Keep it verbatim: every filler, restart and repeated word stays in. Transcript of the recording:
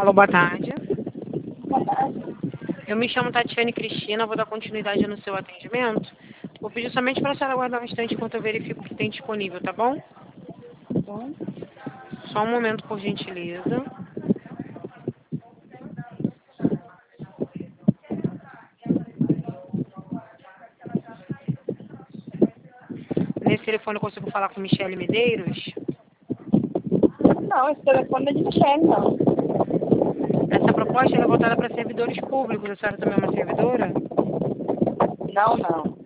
Alô, boa tarde. Boa tarde. Eu me chamo Tatiane Cristina, vou dar continuidade no seu atendimento. Vou pedir somente para a senhora aguardar um instante enquanto eu verifico o que tem disponível, tá bom? Bom, Só um momento, por gentileza. Nesse telefone eu consigo falar com Michele Medeiros? não, esse telefone é de Michele, não. Essa proposta ela é voltada para servidores públicos. A senhora também é uma servidora? Não, não.